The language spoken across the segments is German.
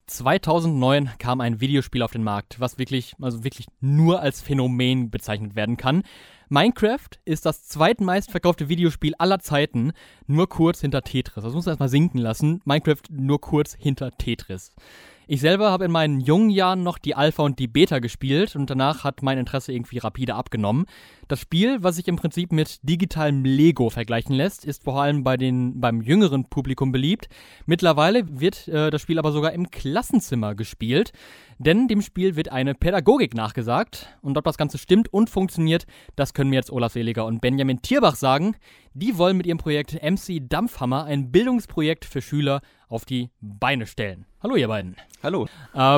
2009 kam ein Videospiel auf den Markt, was wirklich nur als Phänomen bezeichnet werden kann. Minecraft ist das zweitmeistverkaufte Videospiel aller Zeiten, nur kurz hinter Tetris. Das muss man erstmal sinken lassen. Minecraft nur kurz hinter Tetris. Ich selber habe in meinen jungen Jahren noch die Alpha und die Beta gespielt und danach hat mein Interesse irgendwie rapide abgenommen. Das Spiel, was sich im Prinzip mit digitalem Lego vergleichen lässt, ist vor allem beim jüngeren Publikum beliebt. Mittlerweile wird das Spiel aber sogar im Klassenzimmer gespielt, denn dem Spiel wird eine Pädagogik nachgesagt. Und ob das Ganze stimmt und funktioniert, das können mir jetzt Olaf Seliger und Benjamin Tierbach sagen. Die wollen mit ihrem Projekt MC Dampfhammer ein Bildungsprojekt für Schüler auf die Beine stellen. Hallo ihr beiden. Hallo.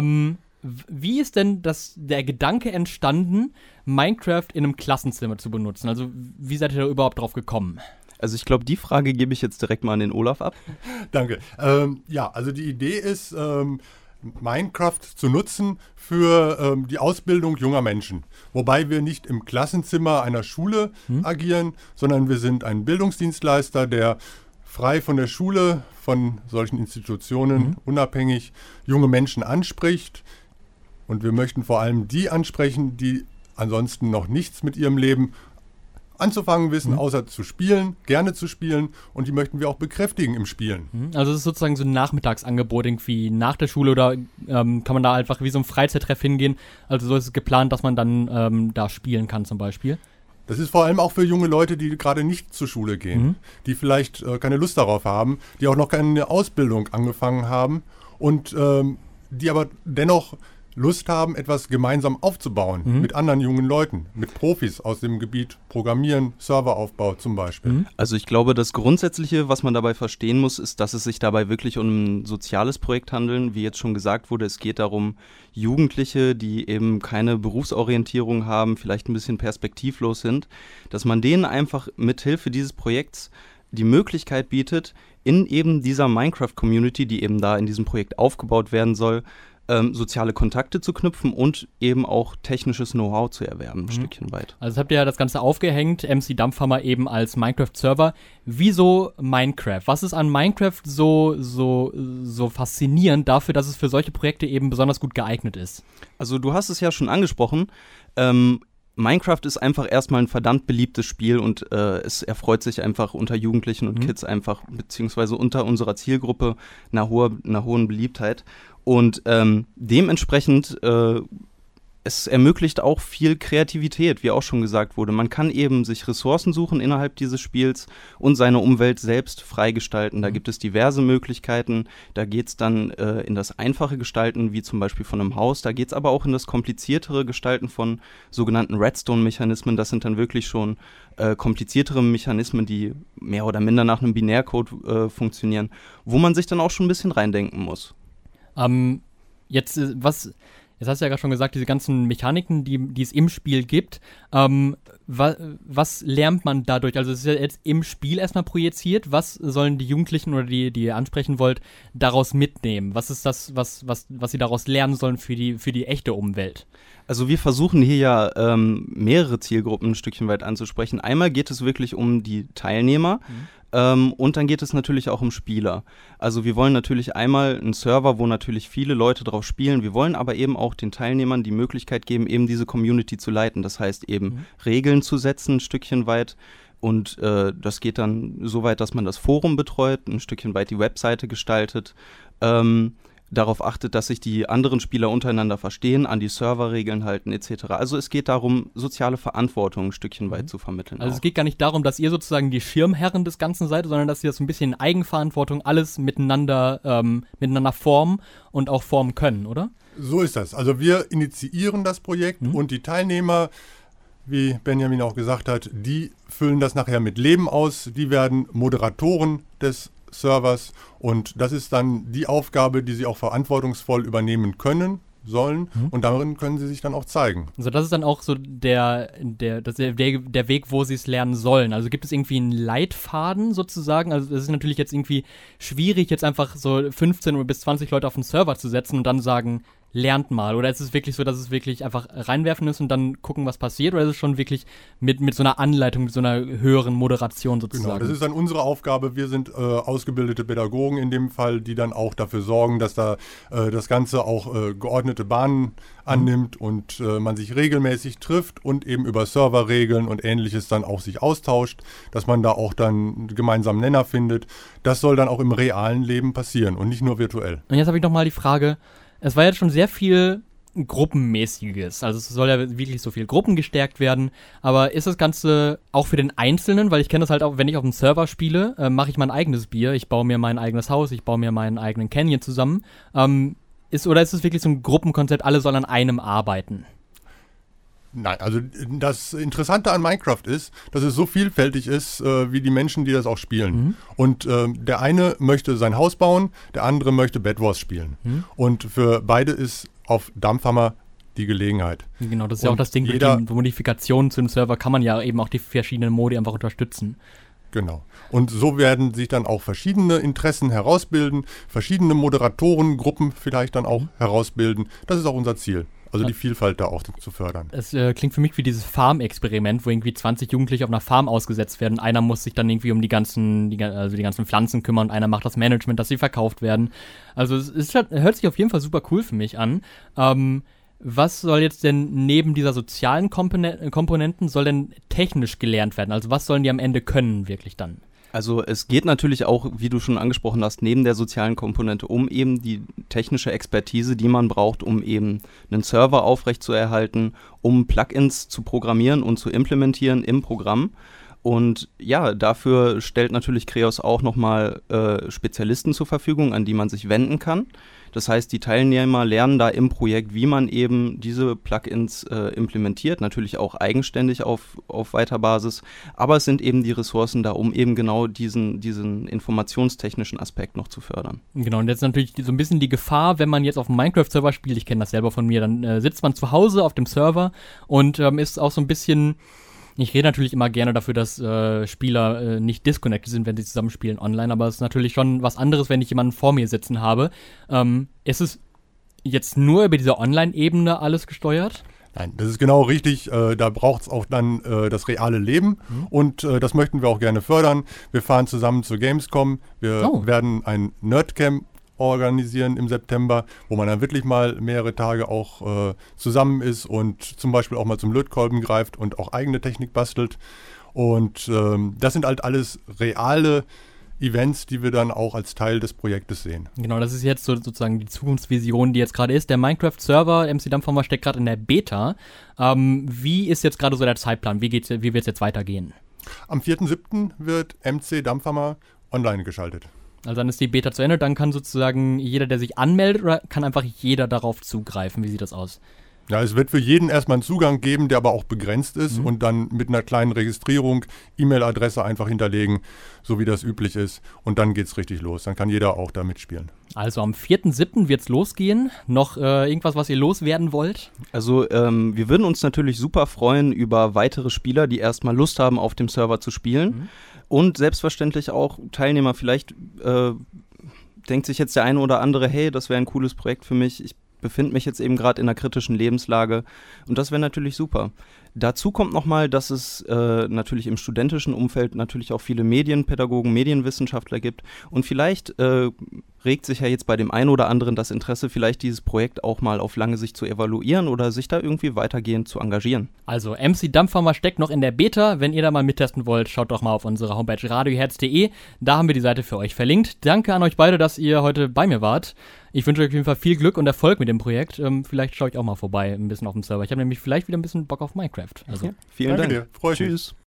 Wie ist denn der Gedanke entstanden, Minecraft in einem Klassenzimmer zu benutzen? Also wie seid ihr da überhaupt drauf gekommen? Also ich glaube, die Frage gebe ich jetzt direkt mal an den Olaf ab. Danke. Also die Idee ist, Minecraft zu nutzen für die Ausbildung junger Menschen. Wobei wir nicht im Klassenzimmer einer Schule agieren, sondern wir sind ein Bildungsdienstleister, der frei von der Schule, von solchen Institutionen, unabhängig junge Menschen anspricht. Und wir möchten vor allem die ansprechen, die ansonsten noch nichts mit ihrem Leben anzufangen wissen, außer zu spielen, gerne zu spielen. Und die möchten wir auch bekräftigen im Spielen. Also es ist sozusagen so ein Nachmittagsangebot irgendwie nach der Schule oder kann man da einfach wie so ein Freizeittreff hingehen? Also so ist es geplant, dass man dann da spielen kann zum Beispiel. Das ist vor allem auch für junge Leute, die gerade nicht zur Schule gehen, die vielleicht keine Lust darauf haben, die auch noch keine Ausbildung angefangen haben und die aber dennoch Lust haben, etwas gemeinsam aufzubauen mit anderen jungen Leuten, mit Profis aus dem Gebiet Programmieren, Serveraufbau zum Beispiel. Also ich glaube, das Grundsätzliche, was man dabei verstehen muss, ist, dass es sich dabei wirklich um ein soziales Projekt handelt. Wie jetzt schon gesagt wurde, es geht darum, Jugendliche, die eben keine Berufsorientierung haben, vielleicht ein bisschen perspektivlos sind, dass man denen einfach mithilfe dieses Projekts die Möglichkeit bietet, in eben dieser Minecraft-Community, die eben da in diesem Projekt aufgebaut werden soll, soziale Kontakte zu knüpfen und eben auch technisches Know-how zu erwerben, ein Stückchen weit. Also habt ihr ja das Ganze aufgehängt, MC Dampfhammer eben als Minecraft-Server. Wieso Minecraft? Was ist an Minecraft so faszinierend dafür, dass es für solche Projekte eben besonders gut geeignet ist? Also du hast es ja schon angesprochen, Minecraft ist einfach erstmal ein verdammt beliebtes Spiel und es erfreut sich einfach unter Jugendlichen und Kids einfach, beziehungsweise unter unserer Zielgruppe einer hohen Beliebtheit. Und dementsprechend, es ermöglicht auch viel Kreativität, wie auch schon gesagt wurde. Man kann eben sich Ressourcen suchen innerhalb dieses Spiels und seine Umwelt selbst freigestalten. Da gibt es diverse Möglichkeiten. Da geht es dann in das einfache Gestalten, wie zum Beispiel von einem Haus. Da geht es aber auch in das kompliziertere Gestalten von sogenannten Redstone-Mechanismen. Das sind dann wirklich schon kompliziertere Mechanismen, die mehr oder minder nach einem Binärcode funktionieren, wo man sich dann auch schon ein bisschen reindenken muss. Jetzt hast du ja gerade schon gesagt, diese ganzen Mechaniken, die es im Spiel gibt, was lernt man dadurch? Also es ist ja jetzt im Spiel erstmal projiziert. Was sollen die Jugendlichen oder die ihr ansprechen wollt, daraus mitnehmen? Was ist das, was sie daraus lernen sollen für die echte Umwelt? Also wir versuchen hier ja mehrere Zielgruppen ein Stückchen weit anzusprechen. Einmal geht es wirklich um die Teilnehmer. Und dann geht es natürlich auch um Spieler. Also wir wollen natürlich einmal einen Server, wo natürlich viele Leute drauf spielen. Wir wollen aber eben auch den Teilnehmern die Möglichkeit geben, eben diese Community zu leiten. Das heißt eben Regeln zu setzen, ein Stückchen weit. Und das geht dann so weit, dass man das Forum betreut, ein Stückchen weit die Webseite gestaltet. Darauf achtet, dass sich die anderen Spieler untereinander verstehen, an die Serverregeln halten etc. Also es geht darum, soziale Verantwortung ein Stückchen weit zu vermitteln. Also es geht gar nicht darum, dass ihr sozusagen die Schirmherren des Ganzen seid, sondern dass ihr das ein bisschen in Eigenverantwortung alles miteinander formen und auch formen können, oder? So ist das. Also wir initiieren das Projekt und die Teilnehmer, wie Benjamin auch gesagt hat, die füllen das nachher mit Leben aus. Die werden Moderatoren des Servers und das ist dann die Aufgabe, die sie auch verantwortungsvoll übernehmen können, sollen und darin können sie sich dann auch zeigen. Also das ist dann auch so der Weg, wo sie es lernen sollen. Also gibt es irgendwie einen Leitfaden sozusagen? Also es ist natürlich jetzt irgendwie schwierig, jetzt einfach so 15 oder bis 20 Leute auf den Server zu setzen und dann sagen, lernt mal? Oder ist es wirklich so, dass es wirklich einfach reinwerfen ist und dann gucken, was passiert? Oder ist es schon wirklich mit so einer Anleitung, mit so einer höheren Moderation sozusagen? Genau, das ist dann unsere Aufgabe. Wir sind ausgebildete Pädagogen in dem Fall, die dann auch dafür sorgen, dass da das Ganze auch geordnete Bahnen annimmt und man sich regelmäßig trifft und eben über Serverregeln und Ähnliches dann auch sich austauscht, dass man da auch dann einen gemeinsamen Nenner findet. Das soll dann auch im realen Leben passieren und nicht nur virtuell. Und jetzt habe ich noch mal die Frage, es war jetzt schon sehr viel Gruppenmäßiges, also es soll ja wirklich so viel Gruppen gestärkt werden, aber ist das Ganze auch für den Einzelnen, weil ich kenne das halt auch, wenn ich auf dem Server spiele, mache ich mein eigenes Bier, ich baue mir mein eigenes Haus, ich baue mir meinen eigenen Canyon zusammen, ist es wirklich so ein Gruppenkonzept, alle sollen an einem arbeiten? Nein, also das Interessante an Minecraft ist, dass es so vielfältig ist, wie die Menschen, die das auch spielen. Und der eine möchte sein Haus bauen, der andere möchte Bed Wars spielen. Und für beide ist auf Dampfhammer die Gelegenheit. Genau, das ist ja auch das Ding, mit den Modifikationen zu dem Server kann man ja eben auch die verschiedenen Modi einfach unterstützen. Genau. Und so werden sich dann auch verschiedene Interessen herausbilden, verschiedene Moderatorengruppen vielleicht dann auch herausbilden. Das ist auch unser Ziel. Also die Vielfalt da auch zu fördern. Es klingt für mich wie dieses Farm-Experiment, wo irgendwie 20 Jugendliche auf einer Farm ausgesetzt werden. Einer muss sich dann irgendwie um die ganzen Pflanzen kümmern und einer macht das Management, dass sie verkauft werden. Also es hört sich auf jeden Fall super cool für mich an. Was soll jetzt denn neben dieser sozialen Komponenten soll denn technisch gelernt werden? Also was sollen die am Ende können wirklich dann? Also es geht natürlich auch, wie du schon angesprochen hast, neben der sozialen Komponente um eben die technische Expertise, die man braucht, um eben einen Server aufrechtzuerhalten, um Plugins zu programmieren und zu implementieren im Programm. Und ja, dafür stellt natürlich Kreos auch nochmal Spezialisten zur Verfügung, an die man sich wenden kann. Das heißt, die Teilnehmer lernen da im Projekt, wie man eben diese Plugins implementiert, natürlich auch eigenständig auf weiter Basis, aber es sind eben die Ressourcen da, um eben genau diesen informationstechnischen Aspekt noch zu fördern. Genau, und jetzt natürlich so ein bisschen die Gefahr, wenn man jetzt auf dem Minecraft-Server spielt, ich kenne das selber von mir, dann sitzt man zu Hause auf dem Server und ist auch so ein bisschen... Ich rede natürlich immer gerne dafür, dass Spieler nicht disconnected sind, wenn sie zusammenspielen online, aber es ist natürlich schon was anderes, wenn ich jemanden vor mir sitzen habe. Ist es jetzt nur über diese Online-Ebene alles gesteuert? Nein, das ist genau richtig. Da braucht es auch dann das reale Leben und das möchten wir auch gerne fördern. Wir fahren zusammen zur Gamescom. Wir werden ein Nerdcamp organisieren im September, wo man dann wirklich mal mehrere Tage auch zusammen ist und zum Beispiel auch mal zum Lötkolben greift und auch eigene Technik bastelt. Und das sind halt alles reale Events, die wir dann auch als Teil des Projektes sehen. Genau, das ist jetzt sozusagen die Zukunftsvision, die jetzt gerade ist. Der Minecraft-Server, MC Dampfhammer, steckt gerade in der Beta. Wie ist jetzt gerade so der Zeitplan? Wie wird es jetzt weitergehen? Am 4.7. wird MC Dampfhammer online geschaltet. Also dann ist die Beta zu Ende, dann kann sozusagen jeder, der sich anmeldet, oder kann einfach jeder darauf zugreifen? Wie sieht das aus? Ja, es wird für jeden erstmal einen Zugang geben, der aber auch begrenzt ist und dann mit einer kleinen Registrierung, E-Mail-Adresse einfach hinterlegen, so wie das üblich ist. Und dann geht's richtig los. Dann kann jeder auch da mitspielen. Also am 4.7. wird's losgehen. Noch irgendwas, was ihr loswerden wollt? Also wir würden uns natürlich super freuen über weitere Spieler, die erstmal Lust haben, auf dem Server zu spielen. Und selbstverständlich auch Teilnehmer. Vielleicht denkt sich jetzt der eine oder andere, hey, das wäre ein cooles Projekt für mich. Ich befinde mich jetzt eben gerade in einer kritischen Lebenslage und das wäre natürlich super. Dazu kommt nochmal, dass es natürlich im studentischen Umfeld natürlich auch viele Medienpädagogen, Medienwissenschaftler gibt und vielleicht regt sich ja jetzt bei dem einen oder anderen das Interesse, vielleicht dieses Projekt auch mal auf lange Sicht zu evaluieren oder sich da irgendwie weitergehend zu engagieren. Also MC Dampfhammer steckt noch in der Beta. Wenn ihr da mal mittesten wollt, schaut doch mal auf unsere Homepage radioherz.de. Da haben wir die Seite für euch verlinkt. Danke an euch beide, dass ihr heute bei mir wart. Ich wünsche euch auf jeden Fall viel Glück und Erfolg mit dem Projekt. Vielleicht schaue ich auch mal vorbei, ein bisschen auf dem Server. Ich habe nämlich vielleicht wieder ein bisschen Bock auf Minecraft. Also, vielen Dank. Danke dir. Freu mich. Tschüss.